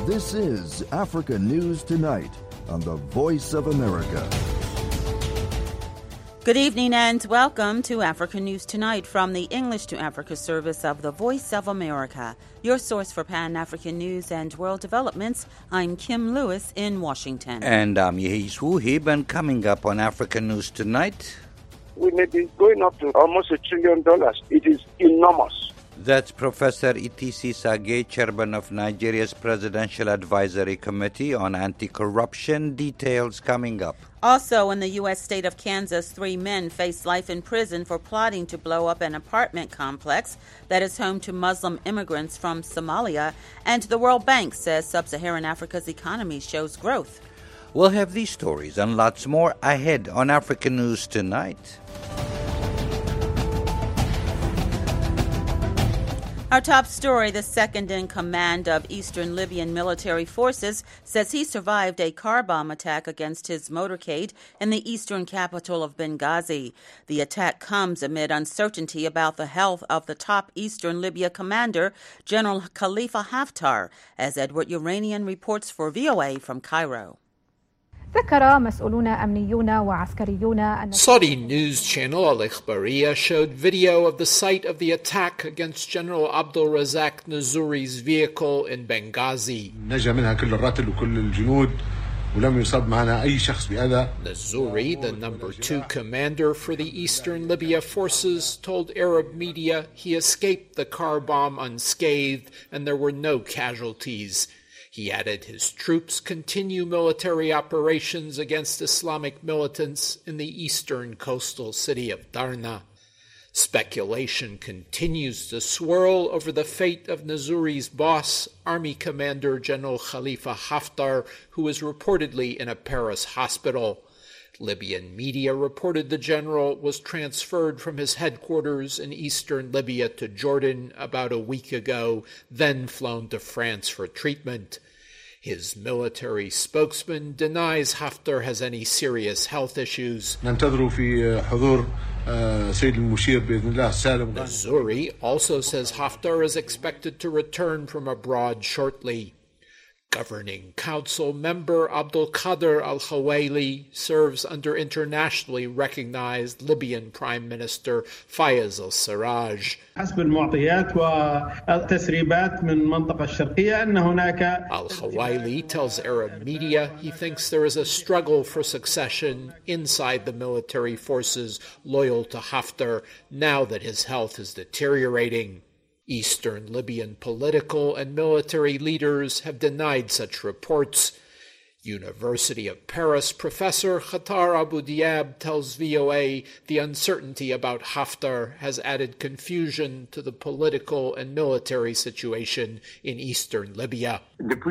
This is Africa News Tonight on the Voice of America. Good evening and welcome to Africa News Tonight from the English to Africa service of the Voice of America, your source for Pan-African news and world developments. I'm Kim Lewis in Washington. And I'm Yehis Wuhib, and coming up on Africa News Tonight, we may be going up to almost $1 trillion. It is enormous. That's Professor Itisi Sage, chairman of Nigeria's Presidential Advisory Committee on Anti-Corruption. Details coming up. Also, in the U.S. state of Kansas, 3 men face life in prison for plotting to blow up an apartment complex that is home to Muslim immigrants from Somalia. And the World Bank says sub-Saharan Africa's economy shows growth. We'll have these stories and lots more ahead on Africa News Tonight. Our top story, the second-in-command of Eastern Libyan military forces says he survived a car bomb attack against his motorcade in the eastern capital of Benghazi. The attack comes amid uncertainty about the health of the top Eastern Libya commander, General Khalifa Haftar, as Edward Uranian reports for VOA from Cairo. Saudi news channel Al Ikhbariya showed video of the site of the attack against General Abdul Razak Nazuri's vehicle in Benghazi. Nazuri, the number 2 commander for the Eastern Libya forces, told Arab media he escaped the car bomb unscathed and there were no casualties. He added his troops continue military operations against Islamic militants in the eastern coastal city of Darna. Speculation continues to swirl over the fate of Nazuri's boss, Army Commander General Khalifa Haftar, who is reportedly in a Paris hospital. Libyan media reported the general was transferred from his headquarters in eastern Libya to Jordan about a week ago, then flown to France for treatment. His military spokesman denies Haftar has any Serious health issues. Nazuri also says Haftar is expected to return from abroad shortly. Governing Council member Abdul Qadir al-Khawayli serves under internationally recognized Libyan Prime Minister Fayez al-Sarraj. Al-Khawayli tells Arab media he thinks there is a struggle for succession inside the military forces loyal to Haftar now that his health is deteriorating. Eastern Libyan political and military leaders have denied such reports. University of Paris professor Khatar Abu Diab tells VOA the uncertainty about Haftar has added confusion to the political and military situation in eastern Libya.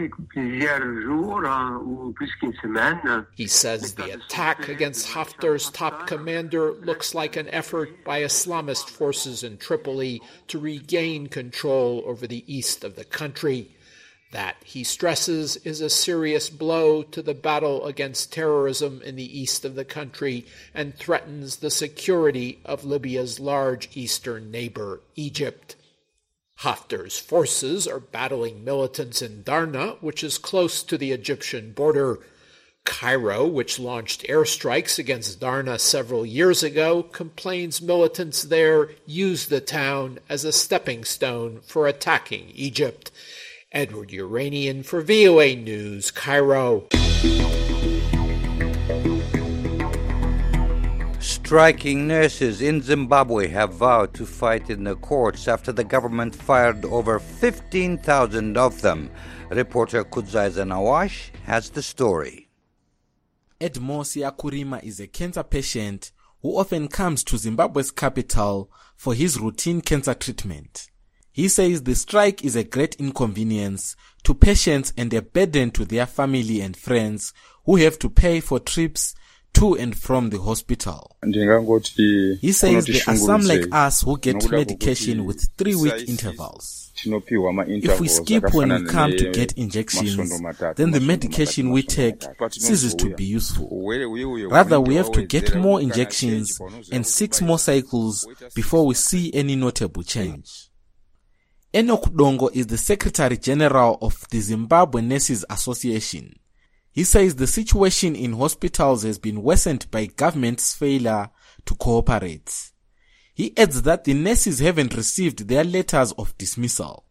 He says the attack against Haftar's top commander looks like an effort by Islamist forces in Tripoli to regain control over the east of the country. That, he stresses, is a serious blow to the battle against terrorism in the east of the country and threatens the security of Libya's large eastern neighbor, Egypt. Haftar's forces are battling militants in Darna, which is close to the Egyptian border. Cairo, which launched airstrikes against Darna several years ago, complains militants there use the town as a stepping stone for attacking Egypt. Edward Uranian for VOA News, Cairo. Striking nurses in Zimbabwe have vowed to fight in the courts after the government fired over 15,000 of them. Reporter Kudzaiza Nawash has the story. Edmosia Kurima is a cancer patient who often comes to Zimbabwe's capital for his routine cancer treatment. He says the strike is a great inconvenience to patients and a burden to their family and friends who have to pay for trips to and from the hospital. He says there are some like us who get medication with 3-week intervals. If we skip when we come to get injections, then the medication we take ceases to be useful. Rather, we have to get more injections and 6 more cycles before we see any notable change. Enoch Dongo is the Secretary General of the Zimbabwe Nurses Association. He says the situation in hospitals has been worsened by government's failure to cooperate. He adds that the nurses haven't received their letters of dismissal.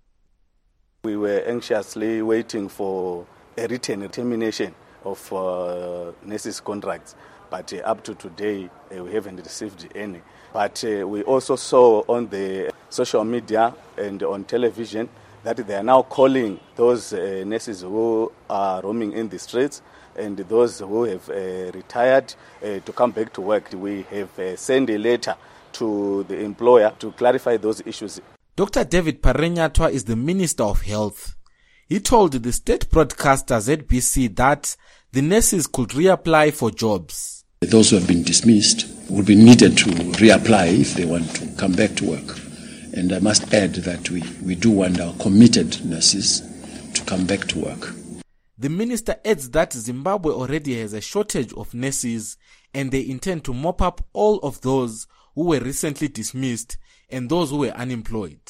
We were anxiously waiting for a written termination of nurses' contracts, but up to today we haven't received any. But we also saw on the social media and on television that they are now calling those nurses who are roaming in the streets and those who have retired to come back to work. We have sent a letter to the employer to clarify those issues. Dr. David Parenyatwa is the Minister of Health. He told the state broadcaster ZBC that the nurses could reapply for jobs. Those who have been dismissed will be needed to reapply if they want to come back to work. And I must add that we do want our committed nurses to come back to work. The minister adds that Zimbabwe already has a shortage of nurses and they intend to mop up all of those who were recently dismissed and those who were unemployed.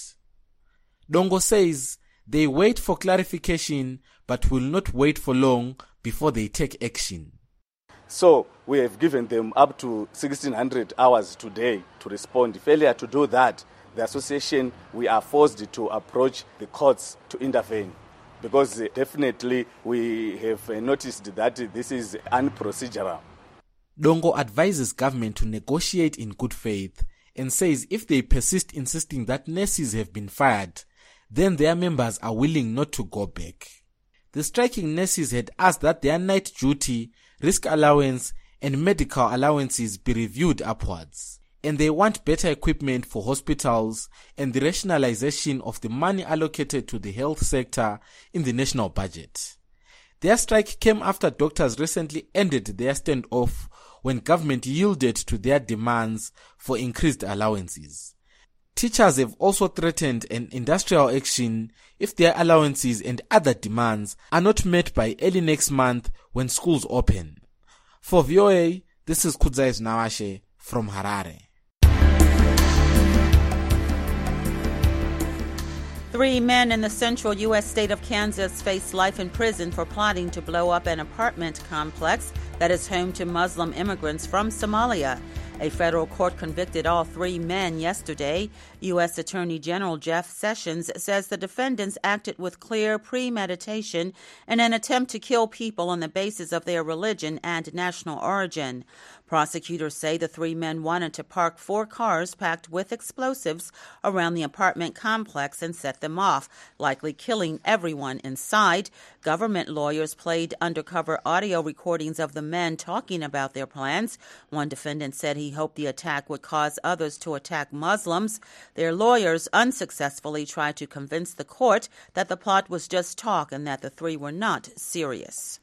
Dongo says they wait for clarification but will not wait for long before they take action. So we have given them up to 1,600 hours today to respond. Failure to do that, the association, we are forced to approach the courts to intervene, because definitely we have noticed that this is unprocedural. Dongo advises government to negotiate in good faith and says if they persist insisting that nurses have been fired, then their members are willing not to go back. The striking nurses had asked that their night duty, risk allowance and medical allowances be reviewed upwards. And they want better equipment for hospitals and the rationalization of the money allocated to the health sector in the national budget. Their strike came after doctors recently ended their standoff when government yielded to their demands for increased allowances. Teachers have also threatened an industrial action if their allowances and other demands are not met by early next month when schools open. For VOA, this is Kudzais Nawashe from Harare. 3 men in the central U.S. state of Kansas face life in prison for plotting to blow up an apartment complex that is home to Muslim immigrants from Somalia. A federal court convicted all 3 men yesterday. U.S. Attorney General Jeff Sessions says the defendants acted with clear premeditation in an attempt to kill people on the basis of their religion and national origin. Prosecutors say the 3 men wanted to park 4 cars packed with explosives around the apartment complex and set them off, likely killing everyone inside. Government lawyers played undercover audio recordings of the men talking about their plans. One defendant said he hoped the attack would cause others to attack Muslims. Their lawyers unsuccessfully tried to convince the court that the plot was just talk and that the 3 were not serious.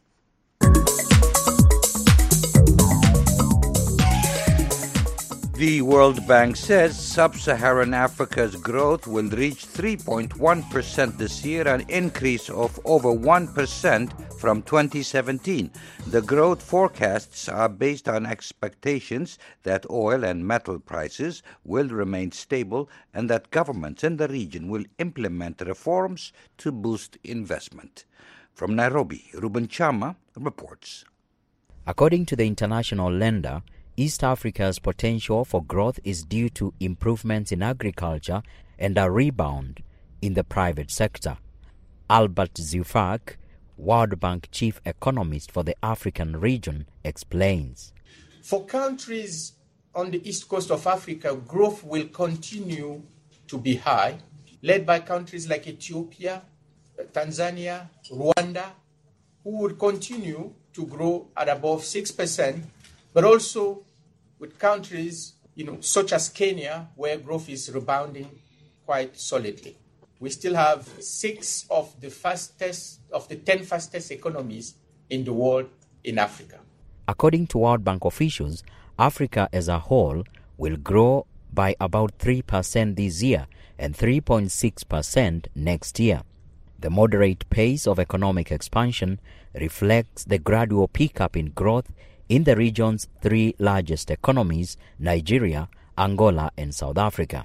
The World Bank says sub-Saharan Africa's growth will reach 3.1% this year, an increase of over 1% from 2017. The growth forecasts are based on expectations that oil and metal prices will remain stable and that governments in the region will implement reforms to boost investment. From Nairobi, Ruben Chama reports. According to the international lender, East Africa's potential for growth is due to improvements in agriculture and a rebound in the private sector. Albert Zufak, World Bank chief economist for the African region, explains. For countries on the east coast of Africa, growth will continue to be high, led by countries like Ethiopia, Tanzania, Rwanda, who would continue to grow at above 6%, but also with countries, such as Kenya, where growth is rebounding quite solidly. We still have 6 of the 10 fastest economies in the world in Africa. According to World Bank officials, Africa as a whole will grow by about 3% this year and 3.6% next year. The moderate pace of economic expansion reflects the gradual pickup in growth in the region's 3 largest economies, Nigeria, Angola, and South Africa.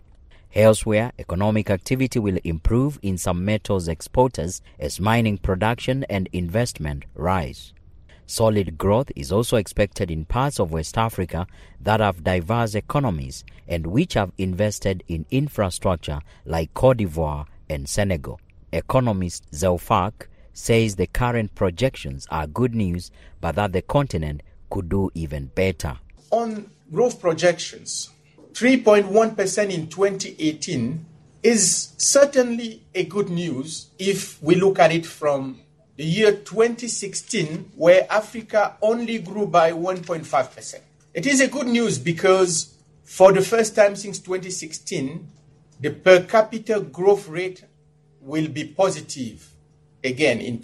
Elsewhere, economic activity will improve in some metals exporters as mining production and investment rise. Solid growth is also expected in parts of West Africa that have diverse economies and which have invested in infrastructure like Côte d'Ivoire and Senegal. Economist Zeufak says the current projections are good news, but that the continent could do even better. On growth projections, 3.1% in 2018 is certainly a good news if we look at it from the year 2016, where Africa only grew by 1.5%. It is a good news because for the first time since 2016, the per capita growth rate will be positive again in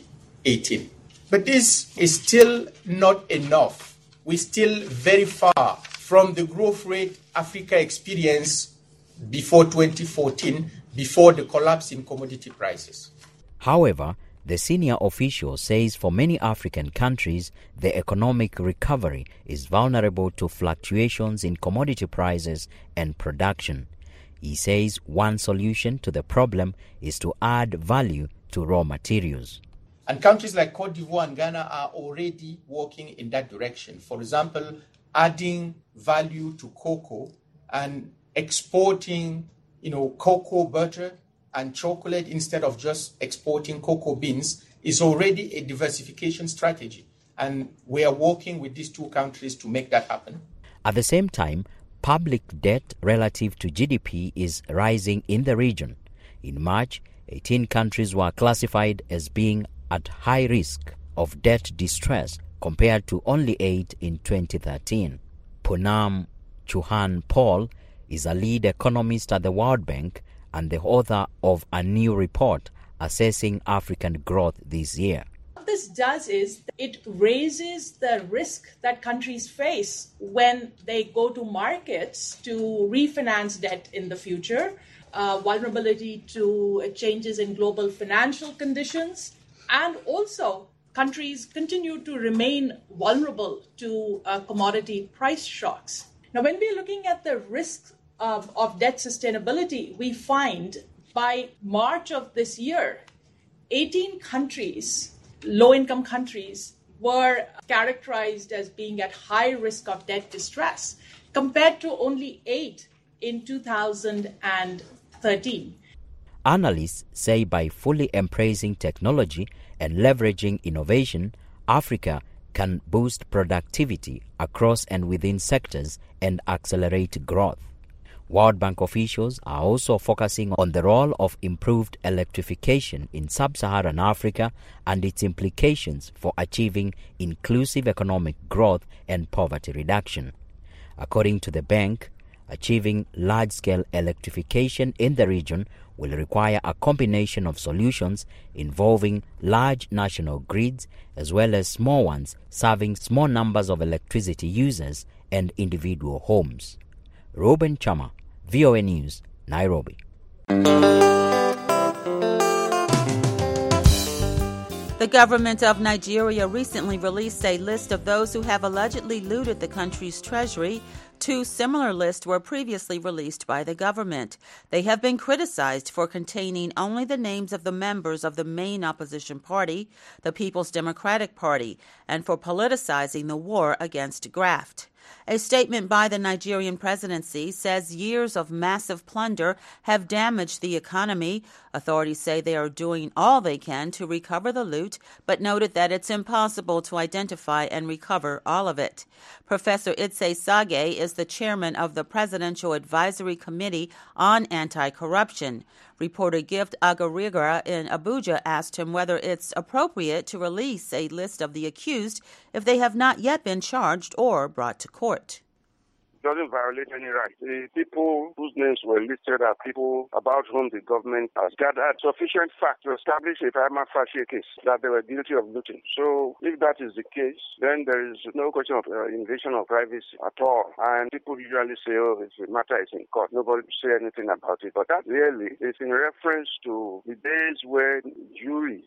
2018. But this is still not enough. We're still very far from the growth rate Africa experienced before 2014, before the collapse in commodity prices. However, the senior official says for many African countries, the economic recovery is vulnerable to fluctuations in commodity prices and production. He says one solution to the problem is to add value to raw materials. And countries like Côte d'Ivoire and Ghana are already working in that direction. For example, adding value to cocoa and exporting, cocoa butter and chocolate instead of just exporting cocoa beans is already a diversification strategy. And we are working with these two countries to make that happen. At the same time, public debt relative to GDP is rising in the region. In March, 18 countries were classified as being at high risk of debt distress compared to only 8 in 2013. Poonam Chauhan Paul is a lead economist at the World Bank and the author of a new report assessing African growth this year. What this does is it raises the risk that countries face when they go to markets to refinance debt in the future, vulnerability to changes in global financial conditions, and also countries continue to remain vulnerable to commodity price shocks. Now, when we're looking at the risks of debt sustainability, we find by March of this year, 18 countries, low-income countries, were characterized as being at high risk of debt distress, compared to only 8 in 2013. Analysts say by fully embracing technology and leveraging innovation, Africa can boost productivity across and within sectors and accelerate growth. World Bank officials are also focusing on the role of improved electrification in sub-Saharan Africa and its implications for achieving inclusive economic growth and poverty reduction. According to the bank, achieving large-scale electrification in the region will require a combination of solutions involving large national grids as well as small ones serving small numbers of electricity users and individual homes. Reuben Chama, VOA News, Nairobi. The government of Nigeria recently released a list of those who have allegedly looted the country's treasury. 2 similar lists were previously released by the government. They have been criticized for containing only the names of the members of the main opposition party, the People's Democratic Party, and for politicizing the war against graft. A statement by the Nigerian presidency says years of massive plunder have damaged the economy. Authorities say they are doing all they can to recover the loot, but noted that it's impossible to identify and recover all of it. Professor Idse Sage is the chairman of the Presidential Advisory Committee on Anti-Corruption. Reporter Gift Agariga in Abuja asked him whether it's appropriate to release a list of the accused if they have not yet been charged or brought to court. Doesn't violate any right. The people whose names were listed are people about whom the government has gathered sufficient facts to establish a prima facie case that they were guilty of looting. So if that is the case, then there is no question of invasion of privacy at all. And people usually say, oh, if the matter is in court, nobody will say anything about it. But that really is in reference to the days when jury,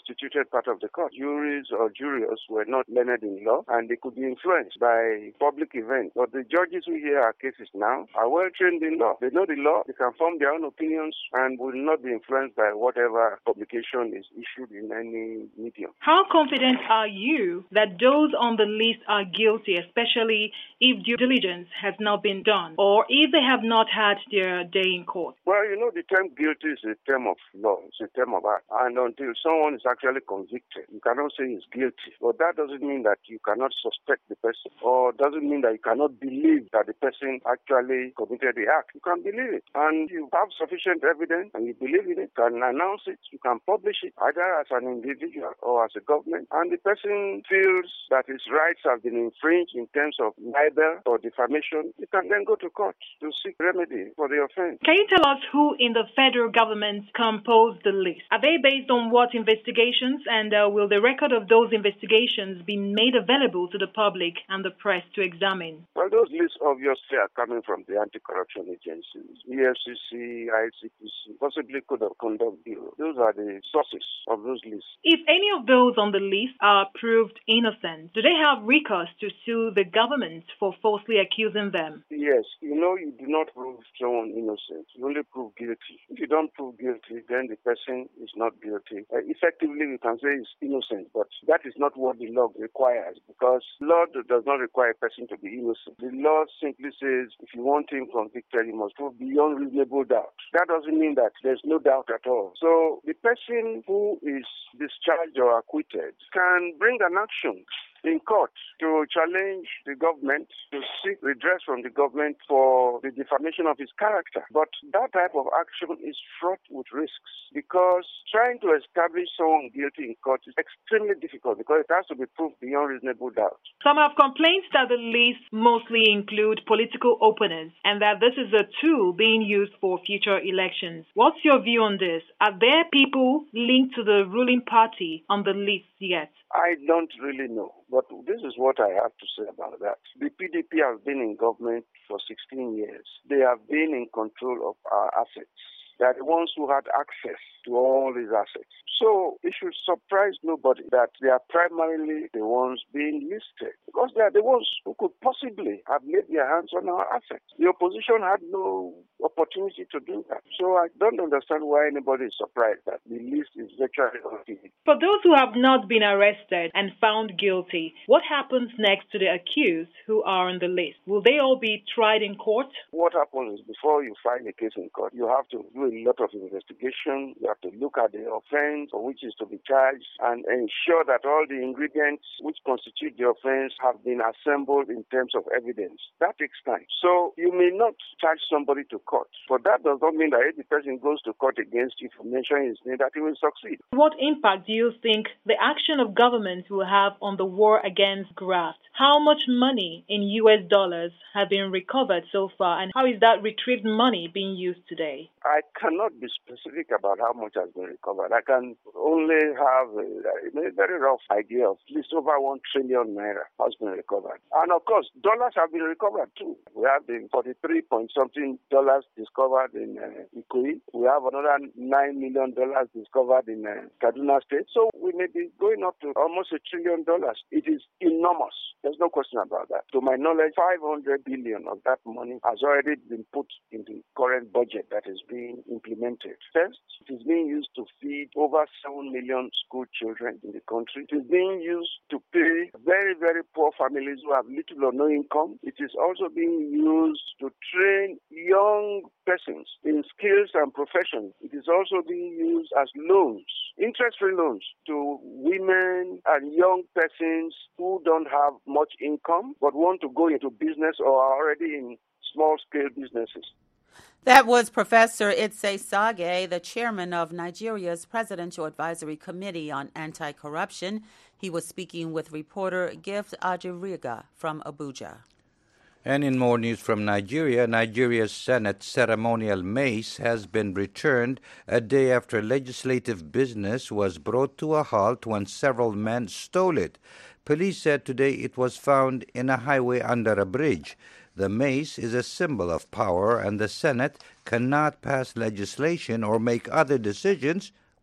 constituted part of the court. Juries or jurors were not learned in law, and they could be influenced by public events. But the judges who hear our cases now are well trained in law. They know the law, they can form their own opinions, and will not be influenced by whatever publication is issued in any medium. How confident are you that those on the list are guilty, especially if due diligence has not been done, or if they have not had their day in court? Well, the term guilty is a term of law, it's a term of act. And until someone is actually convicted, you cannot say he's guilty. But that doesn't mean that you cannot suspect the person, or doesn't mean that you cannot believe that the person actually committed the act. You can believe it. And you have sufficient evidence, and you believe in it, you can announce it, you can publish it, either as an individual or as a government, and the person feels that his rights have been infringed in terms of libel or defamation, you can then go to court to seek remedy for the offense. Can you tell us who in the federal government composed the list? Are they based on what investigations, and will the record of those investigations be made available to the public and the press to examine? Well, those lists obviously are coming from the anti-corruption agencies, EFCC, ICPC, possibly Code of Conduct Bureau. Those are the sources of those lists. If any of those on the list are proved innocent, do they have recourse to sue the government for falsely accusing them? Yes. You do not prove someone innocent. You only prove guilty. If you don't prove guilty, then the person is not guilty. Effectively, we can say he's innocent, but that is not what the law requires, because law does not require a person to be innocent. The law simply says if you want him convicted, you must prove beyond reasonable doubt. That doesn't mean that there's no doubt at all. So the person who is discharged or acquitted can bring an action in court to challenge the government, to seek redress from the government for the defamation of his character. But that type of action is fraught with risks, because trying to establish someone guilty in court is extremely difficult, because it has to be proved beyond reasonable doubt. Some have complained that the list mostly include political opponents and that this is a tool being used for future elections. What's your view on this? Are there people linked to the ruling party on the list yet? I don't really know, but this is what I have to say about that. The PDP has been in government for 16 years. They have been in control of our assets. They are the ones who had access to all these assets. So it should surprise nobody that they are primarily the ones being listed, because they are the ones who could possibly have laid their hands on our assets. The opposition had no opportunity to do that. So I don't understand why anybody is surprised that the list is virtually empty. For those who have not been arrested and found guilty, what happens next to the accused who are on the list? Will they all be tried in court? What happens is, before you file a case in court, you have to do a lot of investigation. You have to look at the offense for which is to be charged and ensure that all the ingredients which constitute the offense have been assembled in terms of evidence. That takes time. So you may not charge somebody to court, but that does not mean that if the person goes to court against you for mentioning his name, that he will succeed. What impact do you think the action of government will have on the war against graft? How much money in US dollars have been recovered so far, and how is that retrieved money being used today? I cannot be specific about how much has been recovered. I can only have a very rough idea of at least over 1 trillion naira has been recovered. And of course, dollars have been recovered too. We have the 43 point something dollars discovered in Ikoyi. We have another $9 million discovered in Kaduna State. So we may be going up to almost $1 trillion. It is enormous. There's no question about that. To my knowledge, 500 billion of that money has already been put in the current budget that is being implemented. First, it is being used to feed over 7 million school children in the country. It is being used to pay very, very poor families who have little or no income. It is also being used to train young persons in skills and professions. It is also being used as loans, interest-free loans, to women and young persons who don't have much income but want to go into business or are already in small-scale businesses. That was Professor Itsay Sage, the chairman of Nigeria's Presidential Advisory Committee on Anti-Corruption. He was speaking with reporter Gift Ajiriga from Abuja. And in more news from Nigeria, Nigeria's Senate ceremonial mace has been returned a day after legislative business was brought to a halt when several men stole it. Police said today it was found in a highway under a bridge. The mace is a symbol of power, and the Senate cannot pass legislation or make other decisions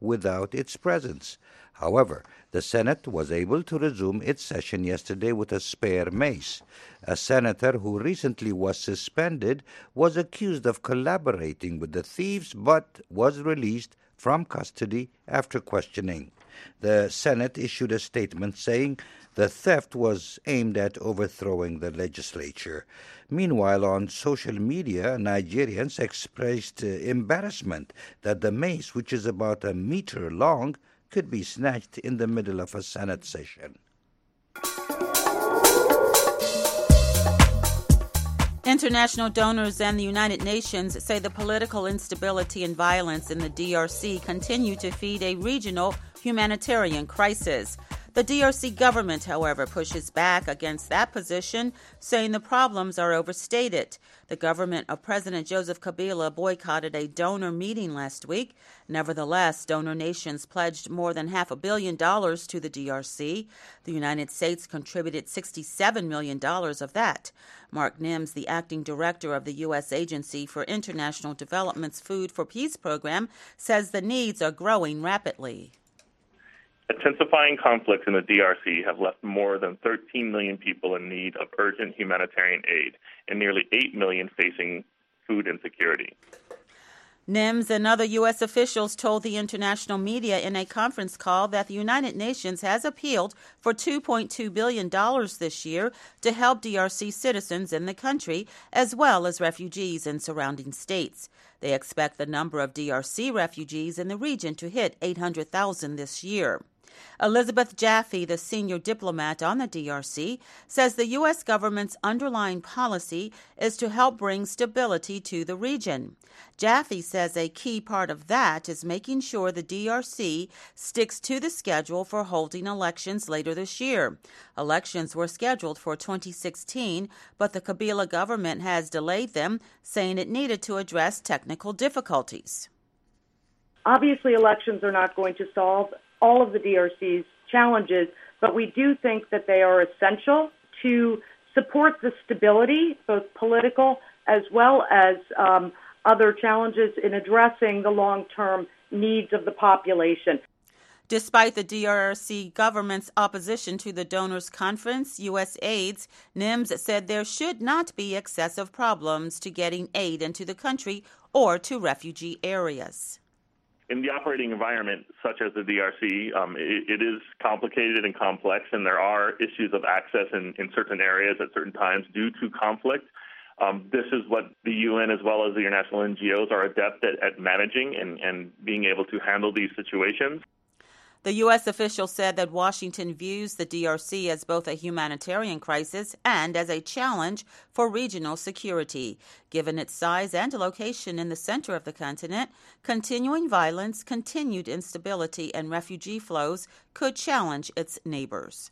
without its presence. However, the Senate was able to resume its session yesterday with a spare mace. A senator who recently was suspended was accused of collaborating with the thieves but was released from custody after questioning. The Senate issued a statement saying the theft was aimed at overthrowing the legislature. Meanwhile, on social media, Nigerians expressed embarrassment that the mace, which is about a meter long, could be snatched in the middle of a Senate session. International donors and the United Nations say the political instability and violence in the DRC continue to feed a regional humanitarian crisis. The DRC government, however, pushes back against that position, saying the problems are overstated. The government of President Joseph Kabila boycotted a donor meeting last week. Nevertheless, donor nations pledged more than $500 million to the DRC. The United States contributed $67 million of that. Mark Nims, the acting director of the U.S. Agency for International Development's Food for Peace program, says the needs are growing rapidly. Intensifying conflicts in the DRC have left more than 13 million people in need of urgent humanitarian aid and nearly 8 million facing food insecurity. Nims and other U.S. officials told the international media in a conference call that the United Nations has appealed for $2.2 billion this year to help DRC citizens in the country, as well as refugees in surrounding states. They expect the number of DRC refugees in the region to hit 800,000 this year. Elizabeth Jaffe, the senior diplomat on the DRC, says the U.S. government's underlying policy is to help bring stability to the region. Jaffe says a key part of that is making sure the DRC sticks to the schedule for holding elections later this year. Elections were scheduled for 2016, but the Kabila government has delayed them, saying it needed to address technical difficulties. Obviously, elections are not going to solve all of the DRC's challenges, but we do think that they are essential to support the stability, both political as well as other challenges in addressing the long-term needs of the population. Despite the DRC government's opposition to the donors' conference, USAID's Nims said there should not be excessive problems to getting aid into the country or to refugee areas. In the operating environment, such as the DRC, it is complicated and complex, and there are issues of access in certain areas at certain times due to conflict. This is what the UN as well as the international NGOs are adept at managing and being able to handle these situations. The U.S. official said that Washington views the DRC as both a humanitarian crisis and as a challenge for regional security. Given its size and location in the center of the continent, continuing violence, continued instability, and refugee flows could challenge its neighbors.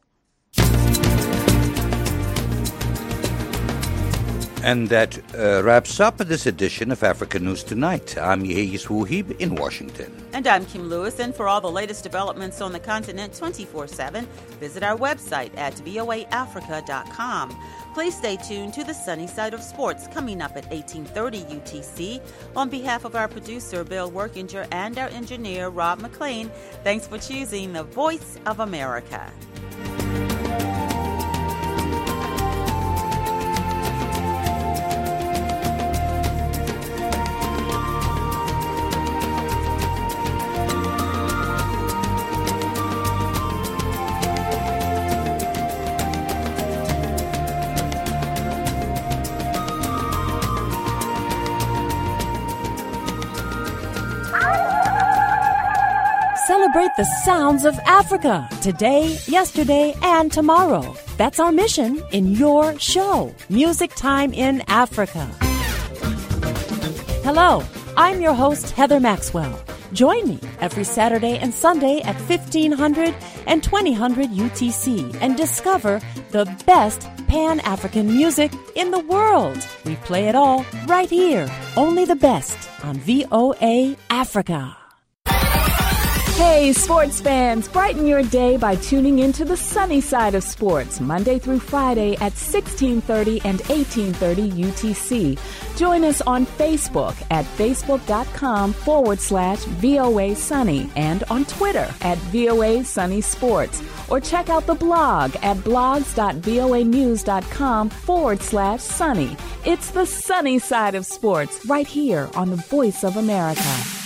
And that wraps up this edition of Africa News Tonight. I'm Yehis Wuhib in Washington. And I'm Kim Lewis. And for all the latest developments on the continent 24/7, visit our website at voaafrica.com. Please stay tuned to the Sunny Side of Sports coming up at 18:30 UTC. On behalf of our producer, Bill Workinger, and our engineer, Rob McLean, thanks for choosing the Voice of America. Celebrate the sounds of Africa today, yesterday, and tomorrow. That's our mission in your show, Music Time in Africa. Hello, I'm your host, Heather Maxwell. Join me every Saturday and Sunday at 1500 and 2000 UTC and discover the best Pan-African music in the world. We play it all right here, only the best on VOA Africa. Hey, sports fans, brighten your day by tuning into the sunny side of sports, Monday through Friday at 1630 and 1830 UTC. Join us on Facebook at facebook.com/VOA Sunny and on Twitter at VOA Sunny Sports. Or check out the blog at blogs.voanews.com/sunny. It's the sunny side of sports right here on the Voice of America.